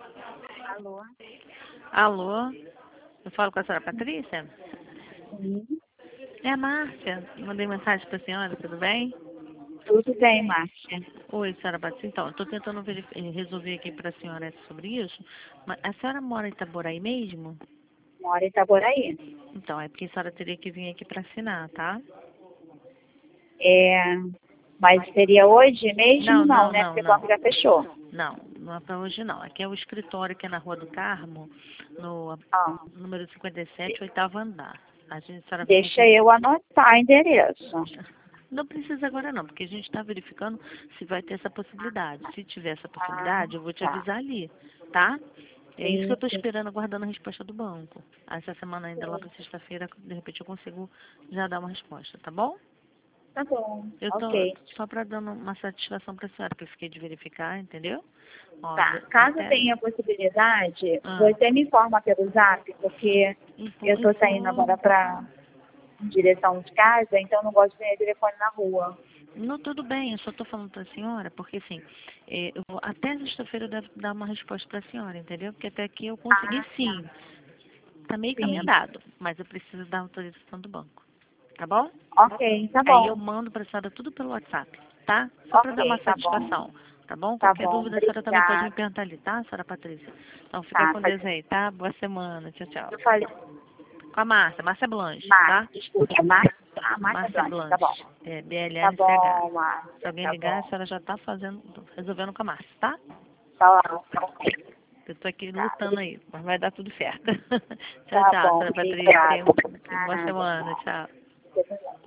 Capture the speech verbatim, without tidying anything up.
Alô? Alô? Eu falo com a senhora Patrícia? Sim. É a Márcia. Mandei mensagem para a senhora, tudo bem? Tudo bem, Márcia. Oi, senhora Patrícia. Então, estou tentando verif- eh, resolver aqui para a senhora sobre isso. Mas a senhora mora em Itaboraí mesmo? Moro em Itaboraí. Então, é porque a senhora teria que vir aqui para assinar, tá? É, mas seria hoje mesmo? Não, Não, não, né? não, Porque o banco não. já fechou. Não, não é para hoje não. Aqui é o escritório que é na Rua do Carmo, no Ah, número cinquenta e sete, oitavo andar. A gente, a senhora vem deixa aqui. eu anotar o endereço. Não precisa agora não, porque a gente está verificando se vai ter essa possibilidade. Se tiver essa Ah, possibilidade, eu vou te tá. avisar ali, tá? É isso que eu Sim, estou sim, esperando, aguardando a resposta do banco. Essa semana ainda, lá sim. para sexta-feira, de repente eu consigo já dar uma resposta, tá bom? Tá bom. Eu tô Ok. só para dando uma satisfação para a senhora, que eu fiquei de verificar, entendeu? Ó, Tá. de- Caso até... tenha possibilidade, Ah, você me informa pelo zap, porque eu info, tô saindo info, agora pra direção de casa, então não gosto de ter telefone na rua. Não, tudo bem, eu só estou falando para a senhora, porque assim, eh, eu vou, até sexta-feira eu devo dar uma resposta para a senhora, entendeu? Porque até aqui eu consegui Ah, tá. sim. Tá meio caminho Sim. andado, mas eu preciso da autorização do banco, tá bom? Ok, tá Aí eu bom. mando para a senhora tudo pelo WhatsApp, tá? Só para dar uma Ok, tá bom. satisfação, tá bom? Tá Qualquer bom, dúvida a senhora também pode me obrigada. perguntar ali, tá, senhora Patrícia? Então fica Tá, com pode... Deus aí, tá? Boa semana, tchau, tchau. eu falei, Com a Márcia, Márcia Blanche, Márcia, tá? desculpa, Márcia, ah, Márcia Márcia Blanche, tá bom. Blanche, é Tá B L N C H. bom, Se Márcia, alguém tá ligar, a bom. senhora já tá fazendo, resolvendo com a Márcia, tá? Tá bom, tá ok. Eu tô aqui Tá, lutando aí, mas vai dar tudo certo. Tchau, tá tchau, bom, senhora obrigada. Patrícia. Boa Nada, semana, tchau. tchau. Você também.